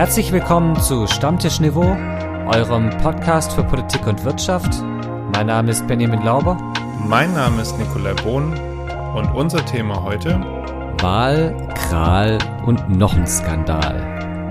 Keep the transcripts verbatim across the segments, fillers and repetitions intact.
Herzlich willkommen zu Stammtischniveau, eurem Podcast für Politik und Wirtschaft. Mein Name ist Benjamin Lauber. Mein Name ist Nikolai Bohn und unser Thema heute: Wahl, Kral und noch ein Skandal.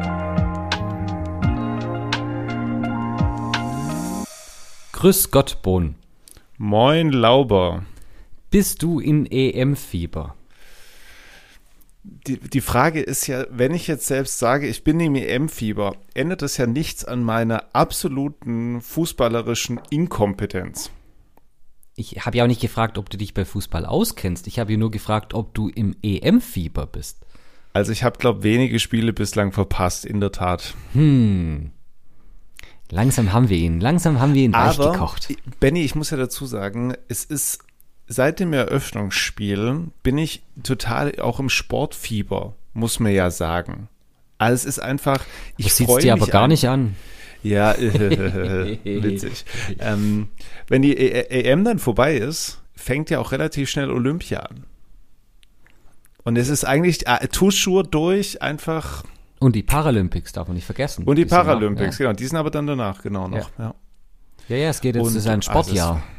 Grüß Gott, Bohn. Moin, Lauber. Bist du in E M-Fieber? Die, die Frage ist ja, wenn ich jetzt selbst sage, ich bin im E M-Fieber, ändert das ja nichts an meiner absoluten fußballerischen Inkompetenz. Ich habe ja auch nicht gefragt, ob du dich bei Fußball auskennst. Ich habe ja nur gefragt, ob du im E M-Fieber bist. Also ich habe, glaube ich, wenige Spiele bislang verpasst, in der Tat. Hm. Langsam haben wir ihn. Langsam haben wir ihn weich Aber, gekocht. Benni, ich muss ja dazu sagen, es ist seit dem Eröffnungsspiel bin ich total auch im Sportfieber, muss man ja sagen. Also es ist einfach, ich das sieht's freue dir mich aber gar an, nicht an. Ja, äh, witzig. ähm, wenn die E M dann vorbei ist, fängt ja auch relativ schnell Olympia an. Und es ist eigentlich äh, Turnschuhe durch, einfach. Und die Paralympics darf man nicht vergessen. Und die, die noch, Paralympics, ja. genau. Die sind aber dann danach, genau noch. Ja, ja, ja, ja es geht jetzt, Und, es ist ein Sportjahr. Also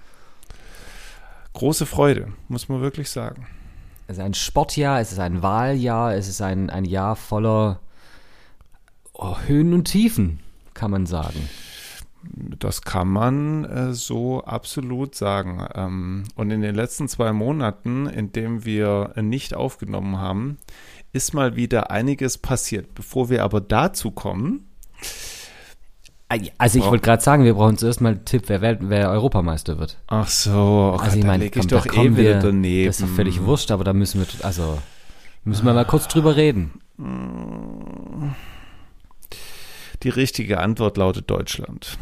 große Freude, muss man wirklich sagen. Es ist ein Sportjahr, es ist ein Wahljahr, es ist ein, ein Jahr voller oh, Höhen und Tiefen, kann man sagen. Das kann man äh, so absolut sagen. Ähm, und in den letzten zwei Monaten, in denen wir nicht aufgenommen haben, ist mal wieder einiges passiert. Bevor wir aber dazu kommen. Also ich wollte gerade sagen, wir brauchen zuerst mal einen Tipp, wer, wer Europameister wird. Ach so, oh also ich meine, da leg ich doch eh wieder daneben. Das ist doch völlig wurscht, aber da müssen wir, also müssen wir mal kurz drüber reden. Die richtige Antwort lautet Deutschland.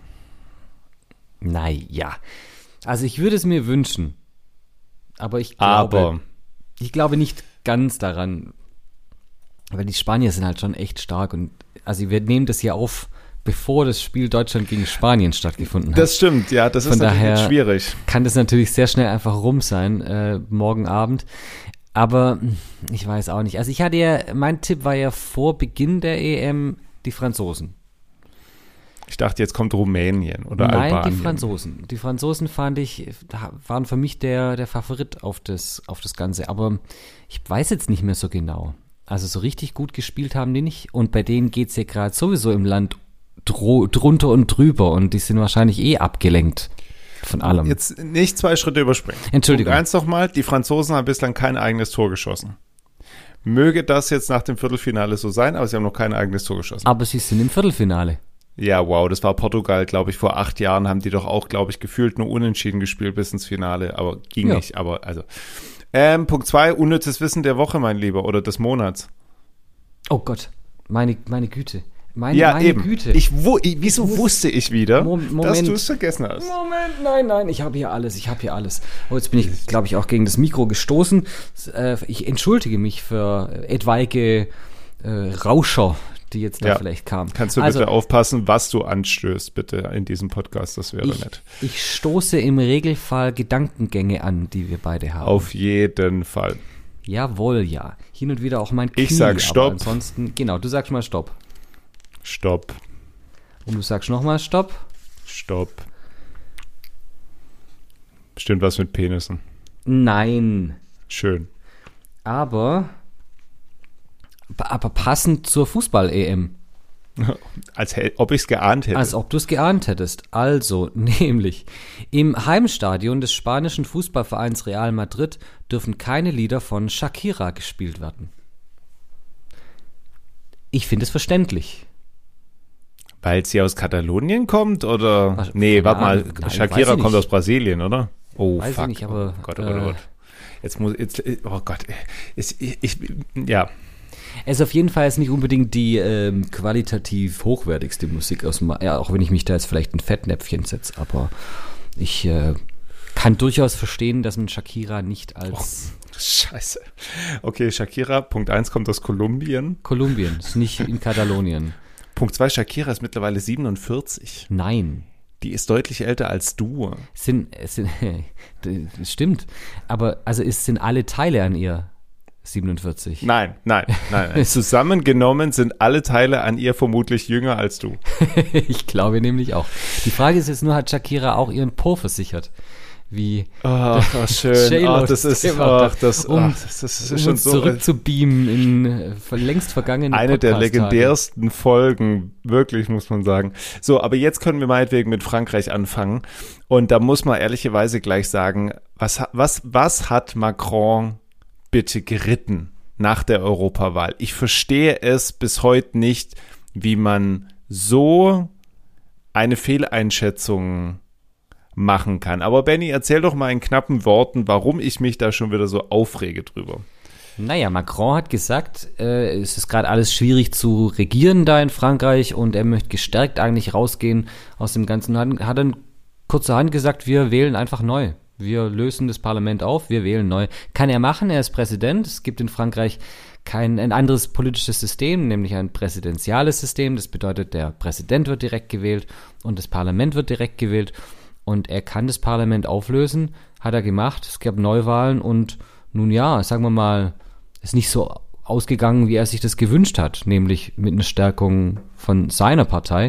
Naja, also ich würde es mir wünschen, aber ich glaube, aber. ich glaube nicht ganz daran, weil die Spanier sind halt schon echt stark und also wir nehmen das hier auf, bevor das Spiel Deutschland gegen Spanien stattgefunden hat. Das stimmt, ja, das Von ist natürlich daher schwierig. Kann das natürlich sehr schnell einfach rum sein, äh, morgen Abend. Aber ich weiß auch nicht. Also ich hatte ja, mein Tipp war ja vor Beginn der E M die Franzosen. Ich dachte, jetzt kommt Rumänien oder Nein, Albanien. die Franzosen. Die Franzosen fand ich, waren für mich der, der Favorit auf das, auf das Ganze. Aber ich weiß jetzt nicht mehr so genau. Also so richtig gut gespielt haben die nicht. Und bei denen geht es ja gerade sowieso im Land dro- drunter und drüber. Und die sind wahrscheinlich eh abgelenkt von allem. Jetzt nicht zwei Schritte überspringen. Entschuldigung. Punkt eins nochmal, die Franzosen haben bislang kein eigenes Tor geschossen. Möge das jetzt nach dem Viertelfinale so sein, aber sie haben noch kein eigenes Tor geschossen. Aber sie sind im Viertelfinale. Ja, wow, das war Portugal, glaube ich, vor acht Jahren haben die doch auch, glaube ich, gefühlt nur unentschieden gespielt bis ins Finale, aber ging Ja. nicht, aber also. Ähm, Punkt zwei, unnützes Wissen der Woche, mein Lieber, oder des Monats. Oh Gott, meine, meine Güte. Meine, ja, meine eben. Güte. Ich, wo, ich, wieso ich wusste ich wieder, Moment, dass du es vergessen hast? Moment, nein, nein, ich habe hier alles, ich habe hier alles. Oh, jetzt bin ich, glaube ich, auch gegen das Mikro gestoßen. Äh, ich entschuldige mich für etwaige äh, Rauscher, die jetzt da ja. vielleicht kamen. Kannst du also, bitte aufpassen, was du anstößt, bitte, in diesem Podcast, das wäre ich, nett. Ich stoße im Regelfall Gedankengänge an, die wir beide haben. Auf jeden Fall. Jawohl, ja. Hin und wieder auch mein Knie. Ich sag Stopp. Aber ansonsten, genau, du sagst mal Stopp. Stopp. Und du sagst nochmal Stopp. Stopp. Bestimmt was mit Penissen. Nein. Schön. Aber, aber passend zur Fußball-E M. Als ob ich es geahnt hätte. Als ob du es geahnt hättest. Also, nämlich, im Heimstadion des spanischen Fußballvereins Real Madrid dürfen keine Lieder von Shakira gespielt werden. Ich finde es verständlich. Weil sie aus Katalonien kommt, oder? Ach, nee, warte ja, mal, nein, weiß Shakira ich kommt nicht. aus Brasilien, oder? Oh, Weiß fuck. ich nicht, aber, oh Gott, oh Gott, oh äh, Gott. Jetzt muss, jetzt, oh Gott, ich, ich, ich ja. Es ist auf jeden Fall jetzt nicht unbedingt die ähm, qualitativ hochwertigste Musik aus dem, ja, auch wenn ich mich da jetzt vielleicht in Fettnäpfchen setze, aber ich äh, kann durchaus verstehen, dass man Shakira nicht als Oh, Scheiße. Okay, Shakira, Punkt eins kommt aus Kolumbien. Kolumbien, ist nicht in Katalonien. Punkt zwei, Shakira ist mittlerweile siebenundvierzig. Nein. Die ist deutlich älter als du. Sind, sind, das stimmt, aber also es sind alle Teile an ihr. siebenundvierzig. Nein, nein, nein. nein. Zusammengenommen sind alle Teile an ihr vermutlich jünger als du. Ich glaube nämlich auch. Die Frage ist jetzt nur, hat Shakira auch ihren Po versichert? Wie ach, oh, schön. Ach, das ist, ach, das, um, ach, das ist um schon uns so zurückzubeamen in äh, längst vergangene eine der Podcast-Tage. legendärsten Folgen, wirklich, muss man sagen. So, aber jetzt können wir meinetwegen mit Frankreich anfangen. Und da muss man ehrlicherweise gleich sagen, was, was, was hat Macron bitte geritten nach der Europawahl? Ich verstehe es bis heute nicht, wie man so eine Fehleinschätzung machen kann. Aber Benni, erzähl doch mal in knappen Worten, warum ich mich da schon wieder so aufrege drüber. Naja, Macron hat gesagt, äh, es ist gerade alles schwierig zu regieren da in Frankreich und er möchte gestärkt eigentlich rausgehen aus dem Ganzen. Hat, hat dann kurzerhand gesagt, wir wählen einfach neu. Wir lösen das Parlament auf, wir wählen neu. Kann er machen, er ist Präsident. Es gibt in Frankreich kein ein anderes politisches System, nämlich ein präsidentiales System. Das bedeutet, der Präsident wird direkt gewählt und das Parlament wird direkt gewählt. Und er kann das Parlament auflösen, hat er gemacht. Es gab Neuwahlen und nun ja, sagen wir mal, ist nicht so ausgegangen, wie er sich das gewünscht hat, nämlich mit einer Stärkung von seiner Partei,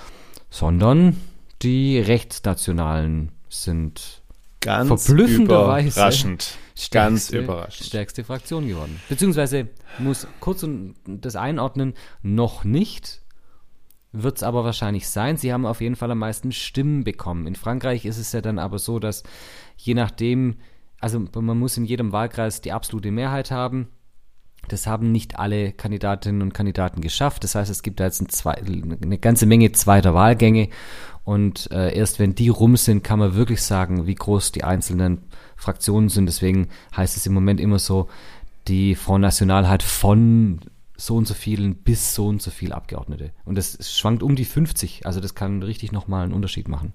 sondern die Rechtsnationalen sind ganz verblüffenderweise überraschend. Stärkste, ganz überraschend. Stärkste Fraktion geworden. Beziehungsweise muss kurz das einordnen, noch nicht. Wird es aber wahrscheinlich sein. Sie haben auf jeden Fall am meisten Stimmen bekommen. In Frankreich ist es ja dann aber so, dass je nachdem, also man muss in jedem Wahlkreis die absolute Mehrheit haben. Das haben nicht alle Kandidatinnen und Kandidaten geschafft. Das heißt, es gibt da jetzt ein zwei, eine ganze Menge zweiter Wahlgänge. Und äh, erst wenn die rum sind, kann man wirklich sagen, wie groß die einzelnen Fraktionen sind. Deswegen heißt es im Moment immer so, die Front National hat von so und so vielen bis so und so viel Abgeordnete. Und das schwankt um die fünfzig. Also das kann richtig nochmal einen Unterschied machen.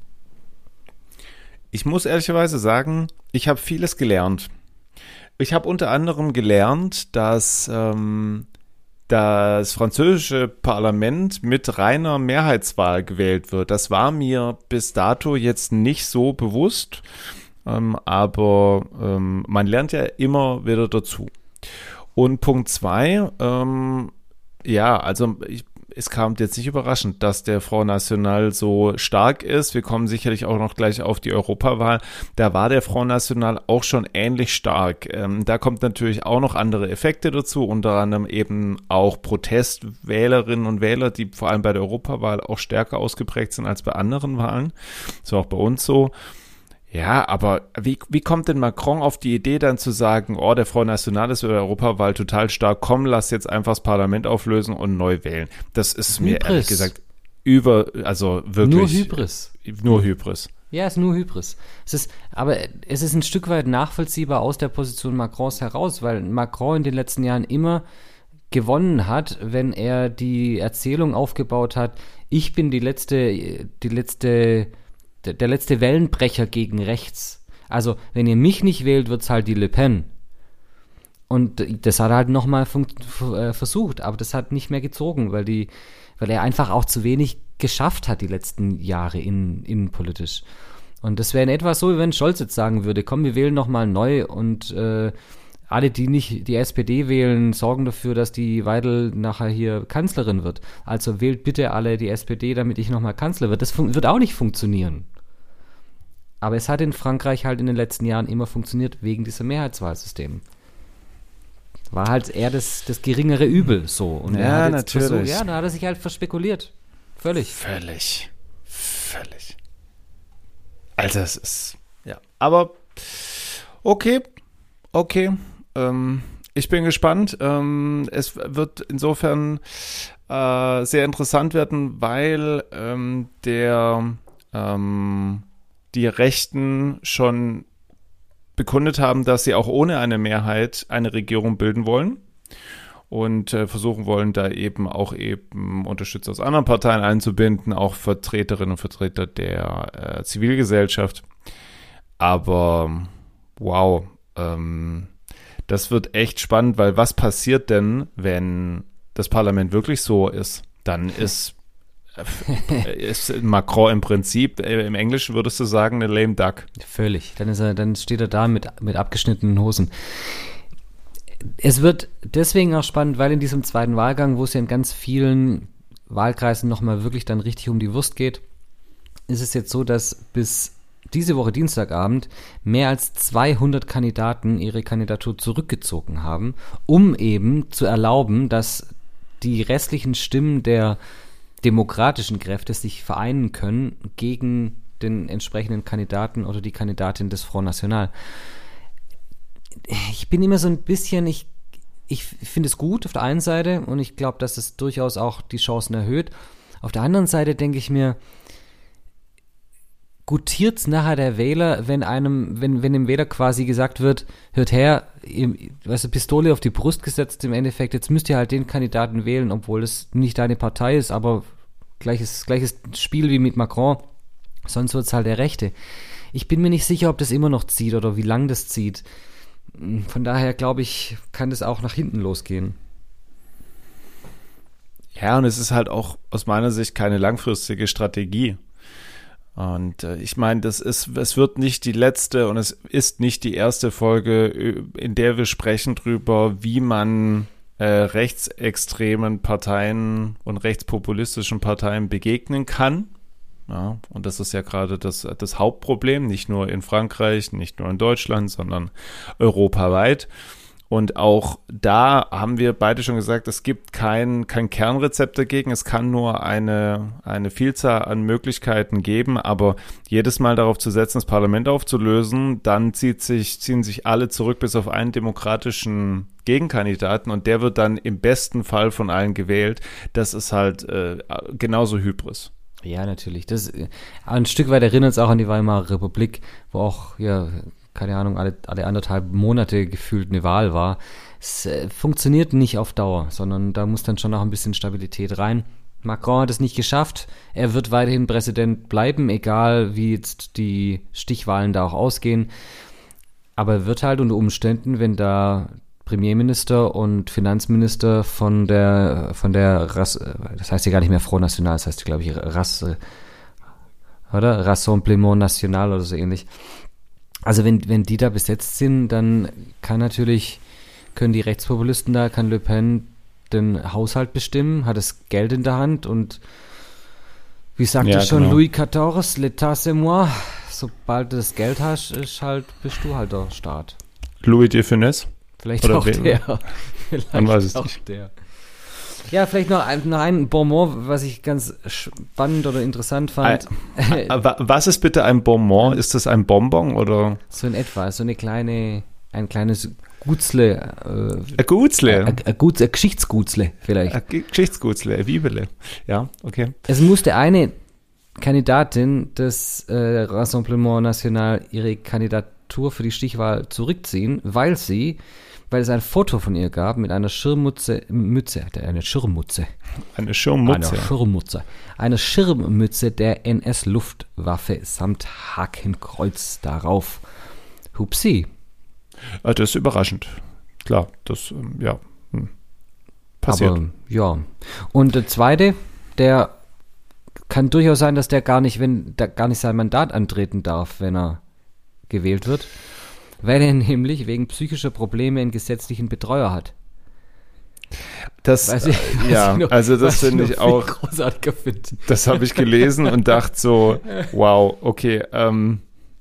Ich muss ehrlicherweise sagen, ich habe vieles gelernt. Ich habe unter anderem gelernt, dass ähm, das französische Parlament mit reiner Mehrheitswahl gewählt wird. Das war mir bis dato jetzt nicht so bewusst, ähm, aber ähm, man lernt ja immer wieder dazu. Und Punkt zwei, ähm, ja, also ich, es kam jetzt nicht überraschend, dass der Front National so stark ist. Wir kommen sicherlich auch noch gleich auf die Europawahl. Da war der Front National auch schon ähnlich stark. Ähm, da kommt natürlich auch noch andere Effekte dazu, unter anderem eben auch Protestwählerinnen und Wähler, die vor allem bei der Europawahl auch stärker ausgeprägt sind als bei anderen Wahlen. So auch bei uns so. Ja, aber wie, wie kommt denn Macron auf die Idee dann zu sagen, oh, der Front National ist bei der Europawahl total stark, komm, lass jetzt einfach das Parlament auflösen und neu wählen. Das ist mir Hybris. ehrlich gesagt über, also wirklich. Nur Hybris. Nur Hybris. Ja, es ist nur Hybris. Es ist, aber es ist ein Stück weit nachvollziehbar aus der Position Macrons heraus, weil Macron in den letzten Jahren immer gewonnen hat, wenn er die Erzählung aufgebaut hat, ich bin die letzte, die letzte der letzte Wellenbrecher gegen rechts. Also, wenn ihr mich nicht wählt, wird's halt die Le Pen. Und das hat er halt nochmal äh, versucht, aber das hat nicht mehr gezogen, weil die, weil er einfach auch zu wenig geschafft hat die letzten Jahre in, innenpolitisch. Und das wäre in etwa so, wie wenn Scholz jetzt sagen würde, komm, wir wählen nochmal neu und äh, alle, die nicht die S P D wählen, sorgen dafür, dass die Weidel nachher hier Kanzlerin wird. Also wählt bitte alle die S P D, damit ich nochmal Kanzler wird. Das fun- wird auch nicht funktionieren. Aber es hat in Frankreich halt in den letzten Jahren immer funktioniert, wegen dieser Mehrheitswahlsystem. War halt eher das, das geringere Übel so. Und ja, er hat jetzt natürlich. versucht, ja, da hat er sich halt verspekuliert. Völlig. Völlig. Völlig. Also es ist, ja. Aber okay, okay. Ähm, ich bin gespannt. Ähm, es wird insofern äh, sehr interessant werden, weil ähm, der ähm, die Rechten schon bekundet haben, dass sie auch ohne eine Mehrheit eine Regierung bilden wollen und äh, versuchen wollen, da eben auch eben Unterstützer aus anderen Parteien einzubinden, auch Vertreterinnen und Vertreter der äh, Zivilgesellschaft. Aber wow, ähm, das wird echt spannend, weil was passiert denn, wenn das Parlament wirklich so ist? Dann ist ist Macron im Prinzip, im Englischen würdest du sagen, eine lame duck. Völlig. Dann ist er, dann steht er da mit, mit abgeschnittenen Hosen. Es wird deswegen auch spannend, weil in diesem zweiten Wahlgang, wo es ja in ganz vielen Wahlkreisen nochmal wirklich dann richtig um die Wurst geht, ist es jetzt so, dass bis diese Woche Dienstagabend mehr als zweihundert Kandidaten ihre Kandidatur zurückgezogen haben, um eben zu erlauben, dass die restlichen Stimmen der demokratischen Kräfte sich vereinen können gegen den entsprechenden Kandidaten oder die Kandidatin des Front National. Ich bin immer so ein bisschen, ich, ich finde es gut auf der einen Seite und ich glaube, dass es durchaus auch die Chancen erhöht. Auf der anderen Seite denke ich mir, gutiert's nachher der Wähler, wenn einem, wenn, wenn dem Wähler quasi gesagt wird, hört her, ihr, weißt du, Pistole auf die Brust gesetzt im Endeffekt, jetzt müsst ihr halt den Kandidaten wählen, obwohl es nicht deine Partei ist, aber gleiches, gleiches Spiel wie mit Macron, sonst wird's halt der Rechte. Ich bin mir nicht sicher, ob das immer noch zieht oder wie lang das zieht. Von daher glaube ich, kann das auch nach hinten losgehen. Ja, und es ist halt auch aus meiner Sicht keine langfristige Strategie. Und äh, ich meine, das ist, es wird nicht die letzte und es ist nicht die erste Folge, in der wir sprechen drüber, wie man äh, rechtsextremen Parteien und rechtspopulistischen Parteien begegnen kann. Ja, und das ist ja gerade das, das Hauptproblem, nicht nur in Frankreich, nicht nur in Deutschland, sondern europaweit. Und auch da haben wir beide schon gesagt, es gibt kein, kein Kernrezept dagegen. Es kann nur eine, eine Vielzahl an Möglichkeiten geben, aber jedes Mal darauf zu setzen, das Parlament aufzulösen, dann zieht sich, ziehen sich alle zurück bis auf einen demokratischen Gegenkandidaten und der wird dann im besten Fall von allen gewählt. Das ist halt äh, genauso Hybris. Ja, natürlich. Das, ein Stück weit erinnert es auch an die Weimarer Republik, wo auch, ja, keine Ahnung, alle, alle anderthalb Monate gefühlt eine Wahl war. Es äh, funktioniert nicht auf Dauer, sondern da muss dann schon noch ein bisschen Stabilität rein. Macron hat es nicht geschafft. Er wird weiterhin Präsident bleiben, egal wie jetzt die Stichwahlen da auch ausgehen. Aber er wird halt unter Umständen, wenn da Premierminister und Finanzminister von der, von der Rasse, das heißt ja gar nicht mehr Front National, das heißt, glaube ich, Rasse, oder? Rassemblement National oder so ähnlich. Also wenn, wenn die da besetzt sind, dann kann natürlich, können die Rechtspopulisten da, kann Le Pen den Haushalt bestimmen, hat das Geld in der Hand und wie sagte ja, schon genau. Louis quatorze, l'état c'est moi, sobald du das Geld hast, ist halt, bist du halt der Staat. Louis de Funès? Vielleicht Oder auch wen? der. Vielleicht Man weiß es auch nicht. der. Ja, vielleicht noch ein, noch ein Bonbon, was ich ganz spannend oder interessant fand. Ein, was ist bitte ein Bonbon? Ist das ein Bonbon oder? So in etwa, so eine kleine, ein kleines Gutzle. Äh, ein Gutzle? Ein, ein, Gutz, ein Geschichtsgutzle vielleicht. Ein Geschichtsgutzle, ein Bibele. Ja, okay. Es musste eine Kandidatin des äh, Rassemblement National ihre Kandidatur für die Stichwahl zurückziehen, weil sie weil es ein Foto von ihr gab mit einer Schirmmütze, Mütze, eine Schirmmütze. Eine Schirmmütze. Eine Schirmmütze. Eine Schirmmütze der N S-Luftwaffe samt Hakenkreuz darauf. Hupsi. Das ist überraschend. Klar, das, ja, hm. passiert. Aber, ja. Und der zweite, der kann durchaus sein, dass der gar nicht, wenn der gar nicht sein Mandat antreten darf, wenn er gewählt wird. Weil er nämlich wegen psychischer Probleme einen gesetzlichen Betreuer hat. Das, Weiß ich, äh, ja, noch, also das finde ich auch, großartiger finde. Das habe ich gelesen und dachte so, wow, okay, ähm,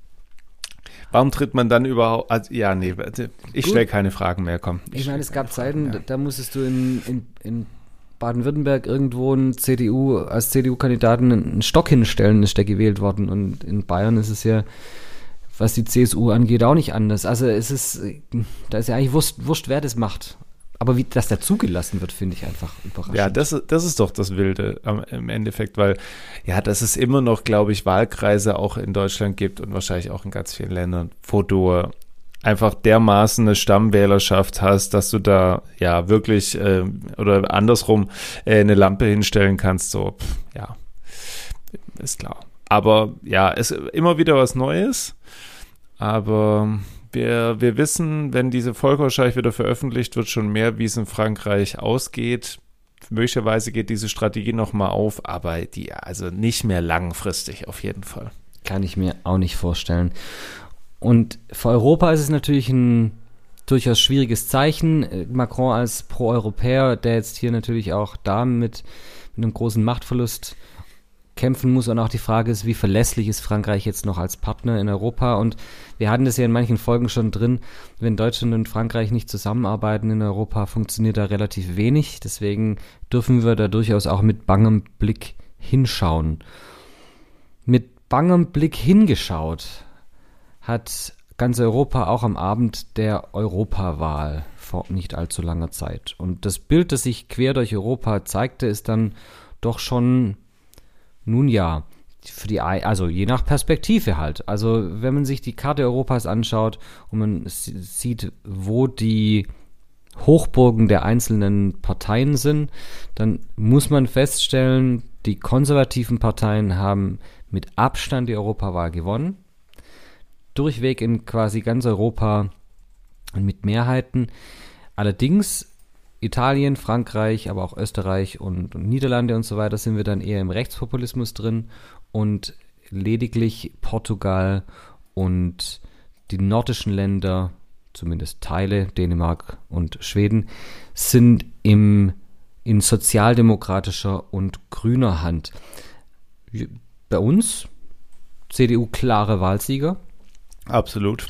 warum tritt man dann überhaupt, also, ja, nee, ich stelle keine Fragen mehr, komm. Ich, ich meine, es gab Zeiten, da, da musstest du in, in, in Baden-Württemberg irgendwo einen C D U, als C D U-Kandidaten einen Stock hinstellen, ist der gewählt worden und in Bayern ist es ja, was die C S U angeht, auch nicht anders. Also es ist, da ist ja eigentlich wurscht, wurscht wer das macht. Aber wie das da zugelassen wird, finde ich einfach überraschend. Ja, das, das ist doch das Wilde am, im Endeffekt, weil ja, dass es immer noch, glaube ich, Wahlkreise auch in Deutschland gibt und wahrscheinlich auch in ganz vielen Ländern, wo du einfach dermaßen eine Stammwählerschaft hast, dass du da ja wirklich äh, oder andersrum äh, eine Lampe hinstellen kannst, so, pff, ja, ist klar. Aber ja, es ist immer wieder was Neues. Aber wir, wir wissen, wenn diese Folge wahrscheinlich wieder veröffentlicht wird, schon mehr, wie es in Frankreich ausgeht. Möglicherweise geht diese Strategie nochmal auf, aber die, also nicht mehr langfristig auf jeden Fall. Kann ich mir auch nicht vorstellen. Und für Europa ist es natürlich ein durchaus schwieriges Zeichen. Macron als Pro-Europäer, der jetzt hier natürlich auch da mit, mit einem großen Machtverlust kämpfen muss, und auch die Frage ist, wie verlässlich ist Frankreich jetzt noch als Partner in Europa, und wir hatten das ja in manchen Folgen schon drin, wenn Deutschland und Frankreich nicht zusammenarbeiten in Europa, funktioniert da relativ wenig, deswegen dürfen wir da durchaus auch mit bangem Blick hinschauen. Mit bangem Blick hingeschaut hat ganz Europa auch am Abend der Europawahl vor nicht allzu langer Zeit, und das Bild, das sich quer durch Europa zeigte, ist dann doch schon Nun ja, für die, also je nach Perspektive halt. Also wenn man sich die Karte Europas anschaut und man sieht, wo die Hochburgen der einzelnen Parteien sind, dann muss man feststellen, die konservativen Parteien haben mit Abstand die Europawahl gewonnen. Durchweg in quasi ganz Europa mit Mehrheiten. Allerdings Italien, Frankreich, aber auch Österreich und, und Niederlande und so weiter sind wir dann eher im Rechtspopulismus drin, und lediglich Portugal und die nordischen Länder, zumindest Teile, Dänemark und Schweden, sind im, in sozialdemokratischer und grüner Hand. Bei uns C D U klare Wahlsieger. Absolut.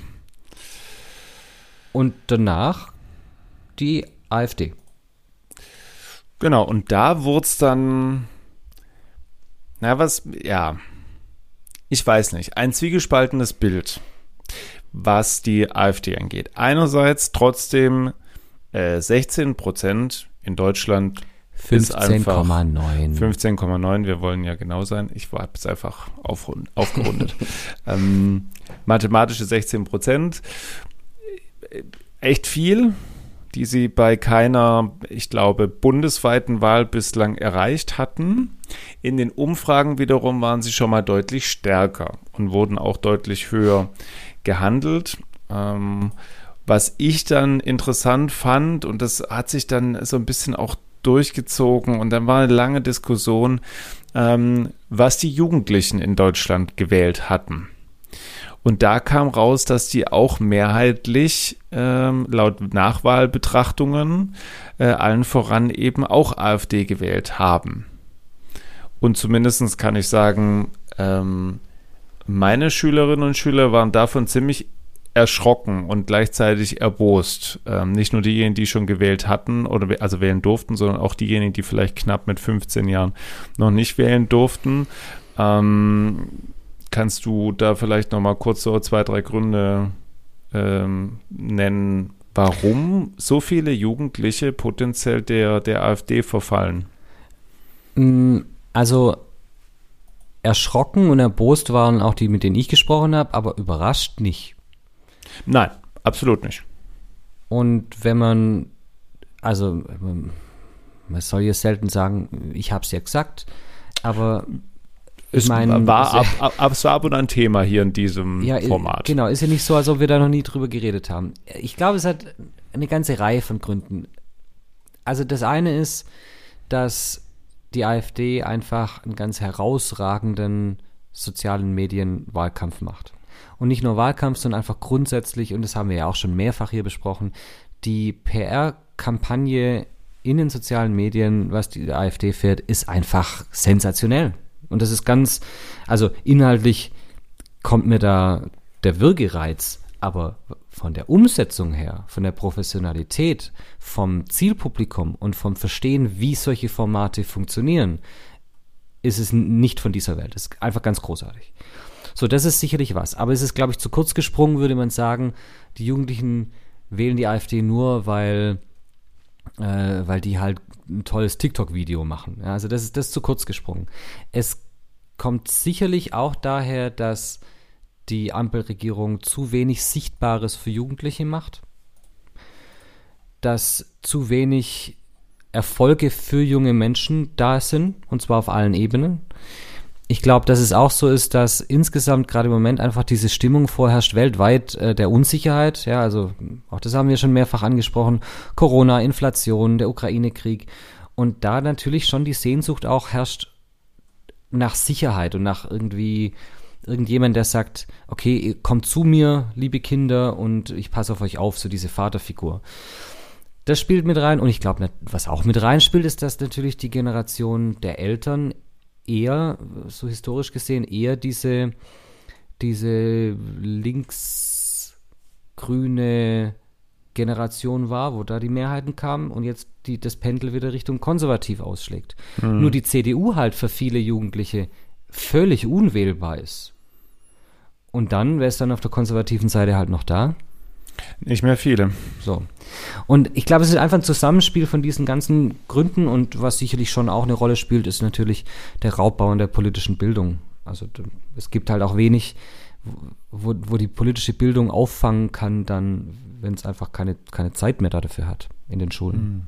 Und danach die AfD. Genau, und da wurde es dann, na was, ja, ich weiß nicht, ein zwiegespaltenes Bild, was die AfD angeht. Einerseits trotzdem äh, sechzehn Prozent in Deutschland fünfzehn Komma neun. fünfzehn Komma neun, wir wollen ja genau sein. Ich habe es einfach auf, aufgerundet. ähm, mathematische sechzehn Prozent, echt viel, die sie bei keiner, ich glaube, bundesweiten Wahl bislang erreicht hatten. In den Umfragen wiederum waren sie schon mal deutlich stärker und wurden auch deutlich höher gehandelt. Ähm, was ich dann interessant fand, und das hat sich dann so ein bisschen auch durchgezogen, und dann war eine lange Diskussion, ähm, was die Jugendlichen in Deutschland gewählt hatten. Und da kam raus, dass die auch mehrheitlich ähm, laut Nachwahlbetrachtungen äh, allen voran eben auch AfD gewählt haben. Und zumindest kann ich sagen, ähm, meine Schülerinnen und Schüler waren davon ziemlich erschrocken und gleichzeitig erbost. Ähm, nicht nur diejenigen, die schon gewählt hatten oder also wählen durften, sondern auch diejenigen, die vielleicht knapp mit fünfzehn Jahren noch nicht wählen durften. Ähm, Kannst du da vielleicht noch mal kurz so zwei, drei Gründe ähm, nennen, warum so viele Jugendliche potenziell der, der AfD verfallen? Also erschrocken und erbost waren auch die, mit denen ich gesprochen habe, aber überrascht nicht. Nein, absolut nicht. Und wenn man, also man soll ja selten sagen, ich habe es ja gesagt, aber Es mein, war, ab, ab, ab, es war ab und an Thema hier in diesem ja, Format. Genau, ist ja nicht so, als ob wir da noch nie drüber geredet haben. Ich glaube, es hat eine ganze Reihe von Gründen. Also das eine ist, dass die AfD einfach einen ganz herausragenden sozialen Medienwahlkampf macht. Und nicht nur Wahlkampf, sondern einfach grundsätzlich, und das haben wir ja auch schon mehrfach hier besprochen, die P R-Kampagne in den sozialen Medien, was die AfD fährt, ist einfach sensationell. Und das ist ganz, also inhaltlich kommt mir da der Würgereiz, aber von der Umsetzung her, von der Professionalität, vom Zielpublikum und vom Verstehen, wie solche Formate funktionieren, ist es nicht von dieser Welt. Das ist einfach ganz großartig. So, das ist sicherlich was. Aber es ist, glaube ich, zu kurz gesprungen, würde man sagen, die Jugendlichen wählen die AfD nur, weil Äh, weil die halt ein tolles TikTok-Video machen. Ja, also das ist, das ist zu kurz gesprungen. Es kommt sicherlich auch daher, dass die Ampelregierung zu wenig Sichtbares für Jugendliche macht, dass zu wenig Erfolge für junge Menschen da sind, und zwar auf allen Ebenen. Ich glaube, dass es auch so ist, dass insgesamt gerade im Moment einfach diese Stimmung vorherrscht weltweit äh, der Unsicherheit. Ja, also auch das haben wir schon mehrfach angesprochen. Corona, Inflation, der Ukraine-Krieg. Und da natürlich schon die Sehnsucht auch herrscht nach Sicherheit und nach irgendwie irgendjemand, der sagt, okay, ihr kommt zu mir, liebe Kinder, und ich passe auf euch auf, so diese Vaterfigur. Das spielt mit rein und ich glaube, was auch mit reinspielt, ist, dass natürlich die Generation der Eltern eher, so historisch gesehen, eher diese, diese linksgrüne Generation war, wo da die Mehrheiten kamen und jetzt die, das Pendel wieder Richtung konservativ ausschlägt. Mhm. Nur die C D U halt für viele Jugendliche völlig unwählbar ist. Und dann, wer ist dann auf der konservativen Seite halt noch da? Nicht mehr viele. So. Und ich glaube, es ist einfach ein Zusammenspiel von diesen ganzen Gründen und was sicherlich schon auch eine Rolle spielt, ist natürlich der Raubbau in der politischen Bildung. Also es gibt halt auch wenig, wo, wo die politische Bildung auffangen kann, dann, wenn es einfach keine, keine Zeit mehr dafür hat in den Schulen.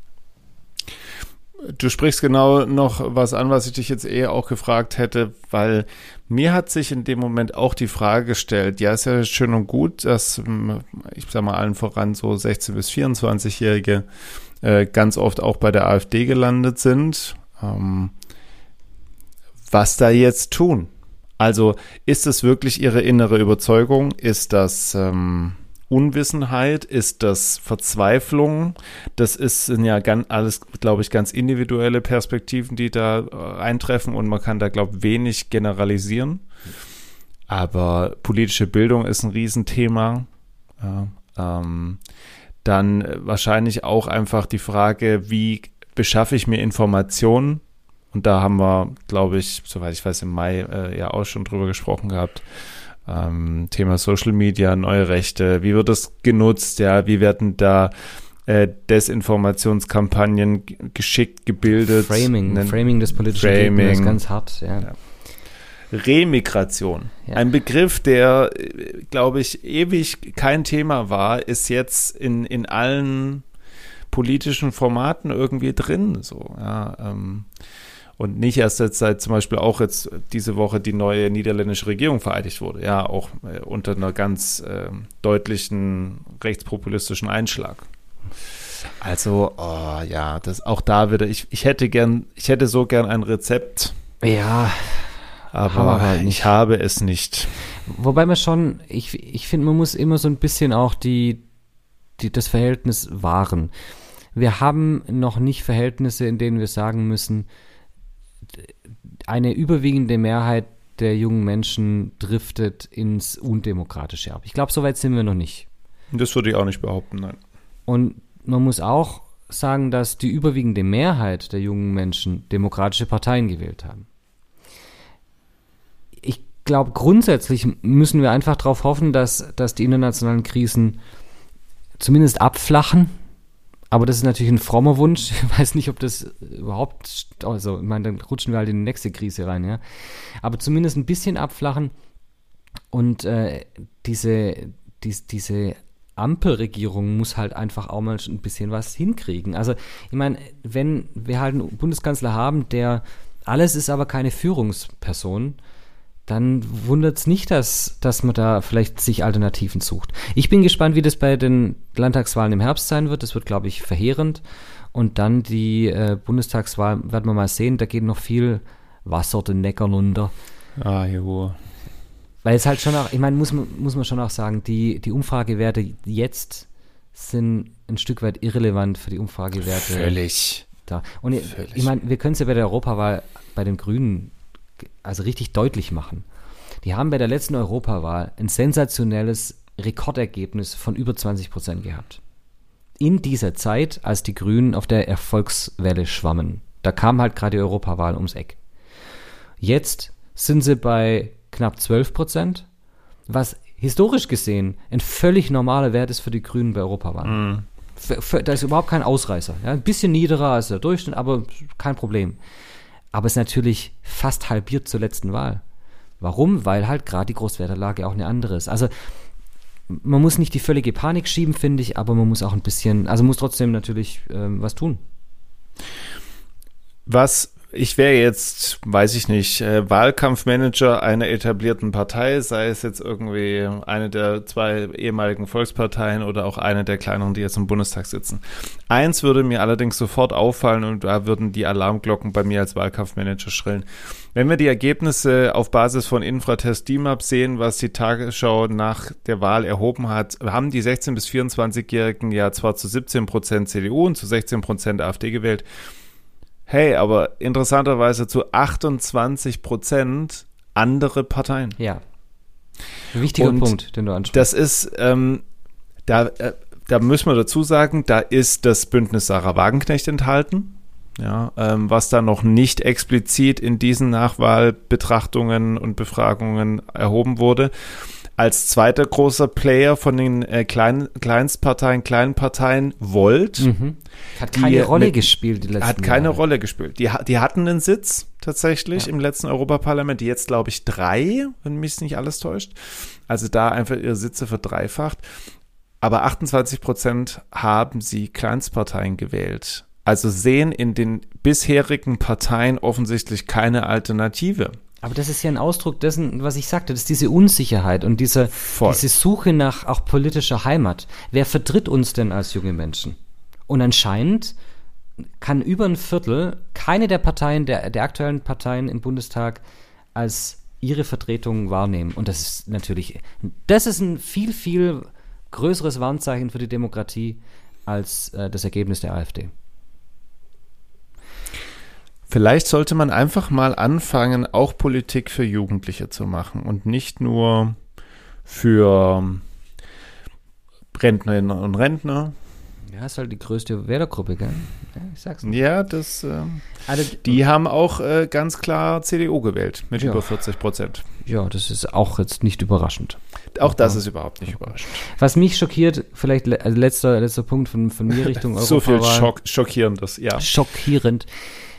Du sprichst genau noch was an, was ich dich jetzt eher auch gefragt hätte, weil mir hat sich in dem Moment auch die Frage gestellt, ja, ist ja schön und gut, dass, ich sag mal allen voran so sechzehn- bis vierundzwanzigjährige äh, ganz oft auch bei der AfD gelandet sind. Ähm, was da jetzt tun? Also ist es wirklich ihre innere Überzeugung? Ist das ähm, Unwissenheit? Ist das Verzweiflung? Das ist, sind ja ganz, alles, glaube ich, ganz individuelle Perspektiven, die da äh, eintreffen und man kann da, glaube ich, wenig generalisieren. Aber politische Bildung ist ein Riesenthema. Ja, ähm, dann wahrscheinlich auch einfach die Frage, wie beschaffe ich mir Informationen? Und da haben wir, glaube ich, soweit ich weiß, im Mai äh, ja auch schon drüber gesprochen gehabt. Ähm, Thema Social Media, neue Rechte, wie wird das genutzt, ja, wie werden da äh, Desinformationskampagnen g- geschickt gebildet. Framing, Nen- Framing des politischen Framing. Gegners, ganz hart, ja. Ja. Remigration, Ja. ein Begriff, der, glaube ich, ewig kein Thema war, ist jetzt in, in allen politischen Formaten irgendwie drin, so, ja, ähm, und nicht erst jetzt seit zum Beispiel auch jetzt diese Woche die neue niederländische Regierung vereidigt wurde. Ja, auch äh, unter einer ganz äh, deutlichen rechtspopulistischen Einschlag. Also, oh, ja, das auch da wieder, ich, ich hätte gern, ich hätte so gern ein Rezept. Ja, aber, aber halt nicht. ich habe es nicht. Wobei man schon, ich, ich finde, man muss immer so ein bisschen auch die, die, das Verhältnis wahren. Wir haben noch nicht Verhältnisse, in denen wir sagen müssen, eine überwiegende Mehrheit der jungen Menschen driftet ins Undemokratische ab. Ich glaube, so weit sind wir noch nicht. Das würde ich auch nicht behaupten, nein. Und man muss auch sagen, dass die überwiegende Mehrheit der jungen Menschen demokratische Parteien gewählt haben. Ich glaube, grundsätzlich müssen wir einfach darauf hoffen, dass, dass die internationalen Krisen zumindest abflachen. Aber das ist natürlich ein frommer Wunsch. Ich weiß nicht, ob das überhaupt, also ich meine, dann rutschen wir halt in die nächste Krise rein, ja. Aber zumindest ein bisschen abflachen und äh, diese, dies, diese Ampelregierung muss halt einfach auch mal ein bisschen was hinkriegen. Also ich meine, wenn wir halt einen Bundeskanzler haben, der alles ist, aber keine Führungsperson, dann wundert es nicht, dass, dass man da vielleicht sich Alternativen sucht. Ich bin gespannt, wie das bei den Landtagswahlen im Herbst sein wird. Das wird, glaube ich, verheerend. Und dann die äh, Bundestagswahl werden wir mal sehen. Da geht noch viel Wasser den Neckar runter. Ah, jo. Weil es halt schon auch, ich meine, muss man, muss man schon auch sagen, die, die Umfragewerte jetzt sind ein Stück weit irrelevant für die Umfragewerte. Völlig. Da. Und Völlig. ich meine, wir können es ja bei der Europawahl bei den Grünen also richtig deutlich machen. Die haben bei der letzten Europawahl ein sensationelles Rekordergebnis von über zwanzig Prozent gehabt. In dieser Zeit, als die Grünen auf der Erfolgswelle schwammen. Da kam halt gerade die Europawahl ums Eck. Jetzt sind sie bei knapp zwölf Prozent, was historisch gesehen ein völlig normaler Wert ist für die Grünen bei Europawahlen. Mm. Für, für, da ist überhaupt kein Ausreißer. Ja? Ein bisschen niederer als der Durchschnitt, aber kein Problem. Aber es ist natürlich fast halbiert zur letzten Wahl. Warum? Weil halt gerade die Großwetterlage auch eine andere ist. Also man muss nicht die völlige Panik schieben, finde ich, aber man muss auch ein bisschen, also muss trotzdem natürlich ähm, was tun. Was ich wäre jetzt, weiß ich nicht, äh, Wahlkampfmanager einer etablierten Partei, sei es jetzt irgendwie eine der zwei ehemaligen Volksparteien oder auch eine der kleineren, die jetzt im Bundestag sitzen. Eins würde mir allerdings sofort auffallen und da würden die Alarmglocken bei mir als Wahlkampfmanager schrillen. Wenn wir die Ergebnisse auf Basis von Infratest D I M A P sehen, was die Tagesschau nach der Wahl erhoben hat, haben die sechzehn- bis vierundzwanzigjährigen ja zwar zu siebzehn Prozent C D U und zu sechzehn Prozent AfD gewählt, hey, aber interessanterweise zu achtundzwanzig Prozent andere Parteien. Ja. Ein wichtiger und Punkt, den du ansprichst. Das ist, ähm, da, äh, da müssen wir dazu sagen, da ist das Bündnis Sarah Wagenknecht enthalten. Ja, ähm, was da noch nicht explizit in diesen Nachwahlbetrachtungen und Befragungen erhoben wurde. Als zweiter großer Player von den äh, kleinen Kleinstparteien, kleinen Parteien, Volt. Mhm. Hat keine die, Rolle mit, gespielt die letzten Hat keine Jahre. Rolle gespielt. Die, die hatten einen Sitz tatsächlich ja. im letzten Europaparlament. Jetzt, glaube ich, drei, wenn mich nicht alles täuscht. Also da einfach ihre Sitze verdreifacht. Aber achtundzwanzig Prozent haben sie Kleinstparteien gewählt. Also sehen in den bisherigen Parteien offensichtlich keine Alternative. Aber das ist ja ein Ausdruck dessen, was ich sagte, das ist diese Unsicherheit und diese, diese Suche nach auch politischer Heimat. Wer vertritt uns denn als junge Menschen? Und anscheinend kann über ein Viertel keine der Parteien, der, der aktuellen Parteien im Bundestag als ihre Vertretung wahrnehmen. Und das ist natürlich, das ist ein viel, viel größeres Warnzeichen für die Demokratie als äh, das Ergebnis der AfD. Vielleicht sollte man einfach mal anfangen, auch Politik für Jugendliche zu machen und nicht nur für Rentnerinnen und Rentner. Ja, ist halt die größte Wählergruppe, gell? Ja, ich sag's nicht. Ja, das, äh, also, die haben auch äh, ganz klar C D U gewählt mit ja. über vierzig Prozent. Ja, das ist auch jetzt nicht überraschend. Auch das ist überhaupt nicht überraschend. Was mich schockiert, vielleicht le- also letzter, letzter Punkt von, von mir Richtung Europa. So viel Schock, Schockierendes, ja. Schockierend.